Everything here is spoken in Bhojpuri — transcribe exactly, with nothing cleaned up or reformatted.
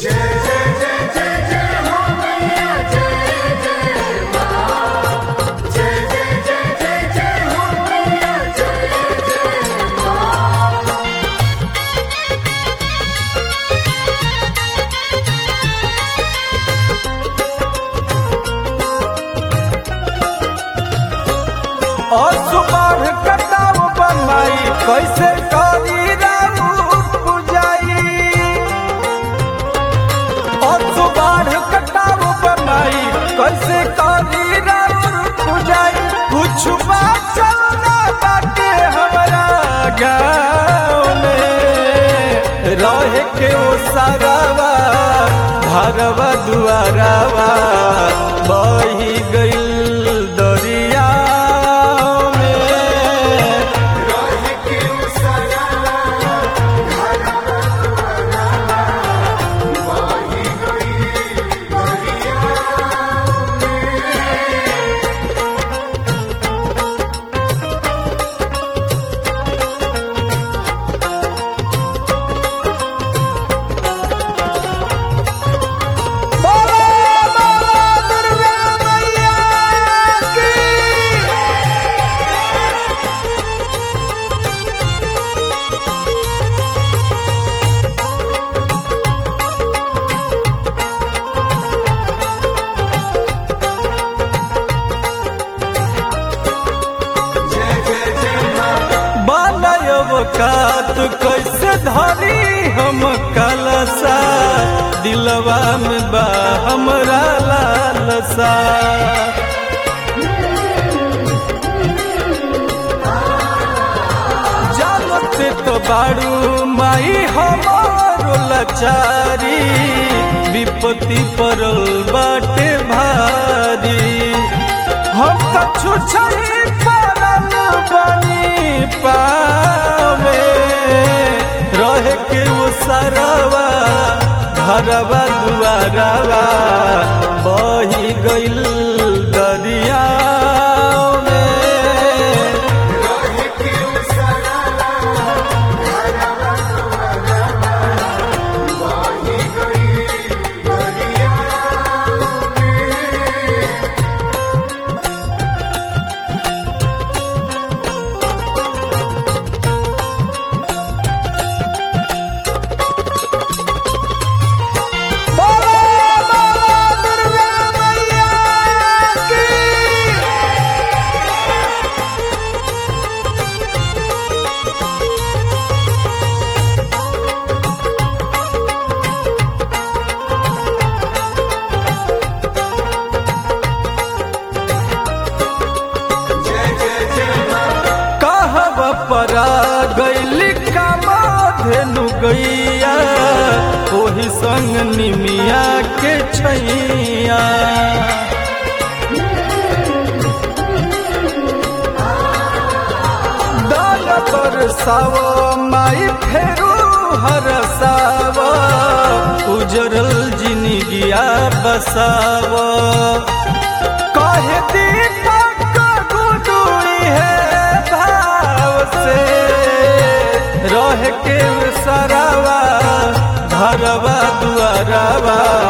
असुबाढ़ कटाव बनाई कैसे करी राउत पुजाई। असुबाढ़ कटाव बनाई कैसे करी राउत पुजाई। कुछ बात चलना बाटे हमारा गाँव में रहे के ओ सारावा घरवा दुआरावा बही गइल दरिया। कात कैसे धरी हम कलसा दिलवा में बा हमरा लालसा। जानते तो बारू माई हमारो लाचारी विपत्ति परल बाटे भारी। हम तो छुछही परल बनी पावे रहे के वो सारावा घरवा दुआरावा बही गइल दरिया। परा गैली कामा धेनु गैया ओही संग निमिया के छैया। दाल बरसाव माई फेरू हरसाव उजरल जिनगिया बसाव। कहे दीपक गुडुई है से रह के सरावा घरवा दुआरावा